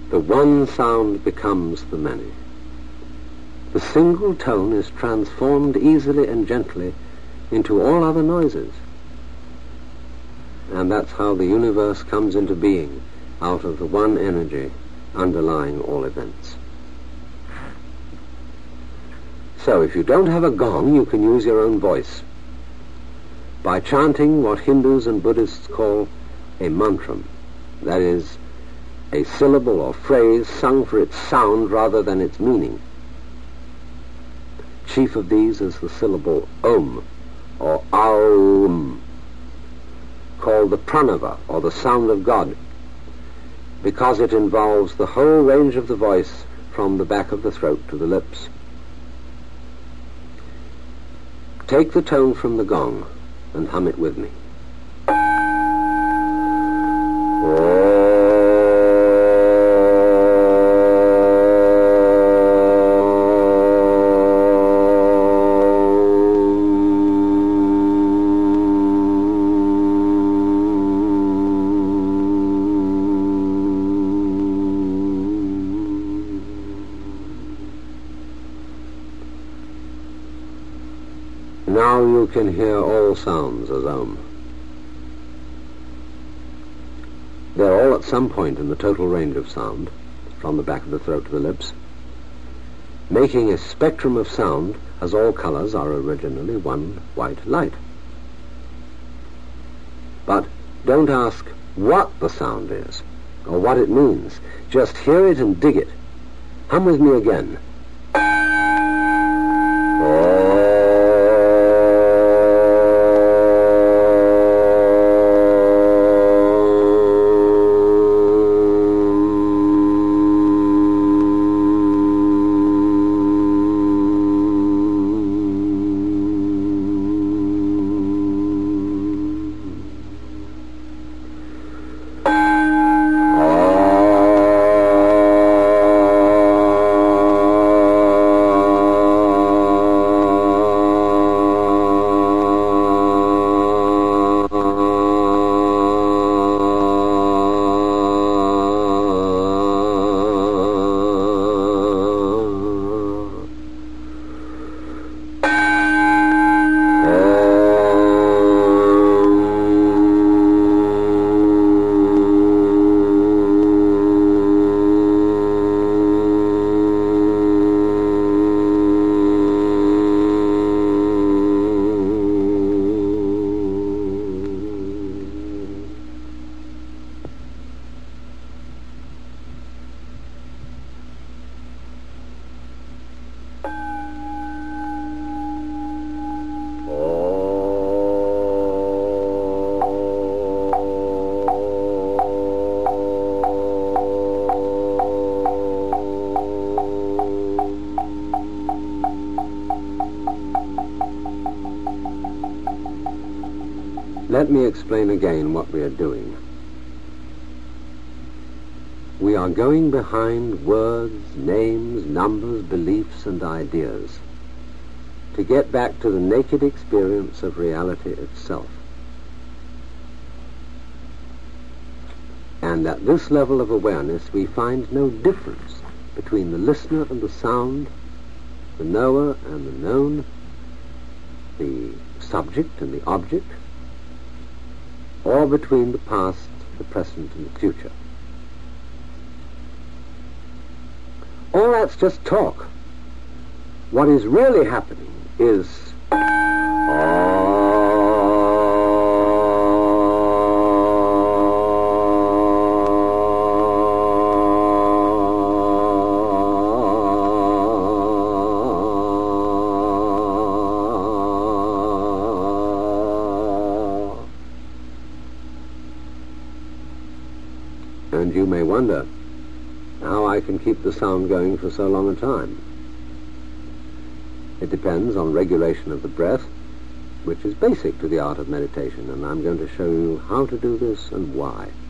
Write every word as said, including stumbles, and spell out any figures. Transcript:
the one sound becomes the many. The single tone is transformed easily and gently into all other noises. And that's how the universe comes into being, out of the one energy underlying all events. So if you don't have a gong, you can use your own voice by chanting what Hindus and Buddhists call a mantram. That is, a syllable or phrase sung for its sound rather than its meaning. Chief of these is the syllable Om, or Aum, called the Pranava, or the sound of God, because it involves the whole range of the voice from the back of the throat to the lips. Take the tone from the gong and hum it with me. Now you can hear all sounds as Om. They're all at some point in the total range of sound, from the back of the throat to the lips, making a spectrum of sound as all colors are originally one white light. But don't ask what the sound is, or what it means. Just hear it and dig it. Hum with me again. Let me explain again what we are doing. We are going behind words, names, numbers, beliefs, and ideas to get back to the naked experience of reality itself. And at this level of awareness, we find no difference between the listener and the sound, the knower and the known, the subject and the object, or between the past, the present, and the future. All that's just talk. What is really happening is and you may wonder how I can keep the sound going for so long a time. It depends on regulation of the breath, which is basic to the art of meditation, and I'm going to show you how to do this and why.